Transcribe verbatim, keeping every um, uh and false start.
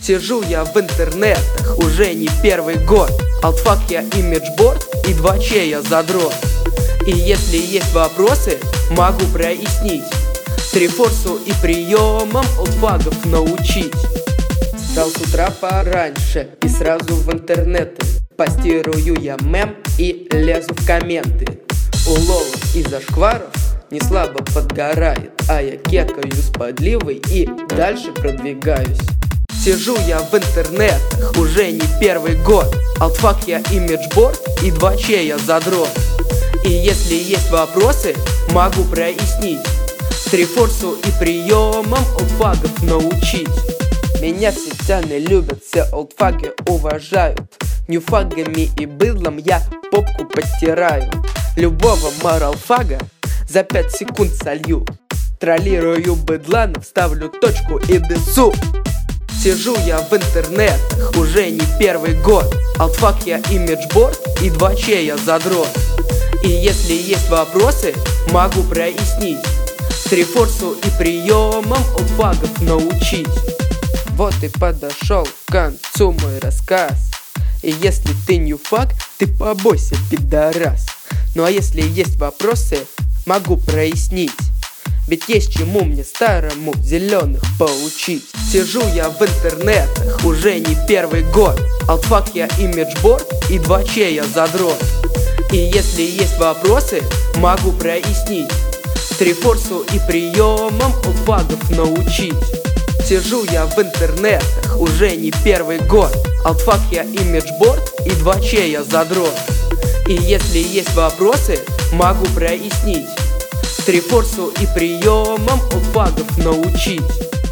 Сижу я в интернетах уже не первый год. Алтфак я имиджборд и два че я задрот. И если есть вопросы, могу прояснить. Трифорсу и приемам олдфагов научить. Встал с утра пораньше и сразу в интернеты. Постирую я мем и лезу в комменты. У лолов и зашкваров не слабо подгорает, а я кекаю с подливой и дальше продвигаюсь. Сижу я в интернетах уже не первый год. Алтфак я имиджборд и два че я задрот. И если есть вопросы, могу прояснить. Трифорсу и приемам олдфагов научить. Меня все тяны любят, все олдфаги уважают. Ньюфагами и быдлом я попку подтираю. Любого моралфага за пять секунд солью. Троллирую быдланов, ставлю точку и десу. Сижу я в интернетах уже не первый год. Алтфак я имиджборд и два че я задрот. И если есть вопросы, могу прояснить. Трифорсу и приемам олдфагов научить. Вот и подошел к концу мой рассказ. И если ты ньюфаг, ты побойся, пидорас. Ну а если есть вопросы, могу прояснить. Ведь есть чему мне старому зеленых поучить. Сижу я в интернетах уже не первый год. Алтфак я имиджборд и два че я задрот. И если есть вопросы, могу прояснить. Трифорсу и приемам олдфагов научить. Сижу я в интернетах уже не первый год. Алтфак я имиджборд и два че я задрот. И если есть вопросы, могу прояснить. Трифорсу и приемам олдфагов научить.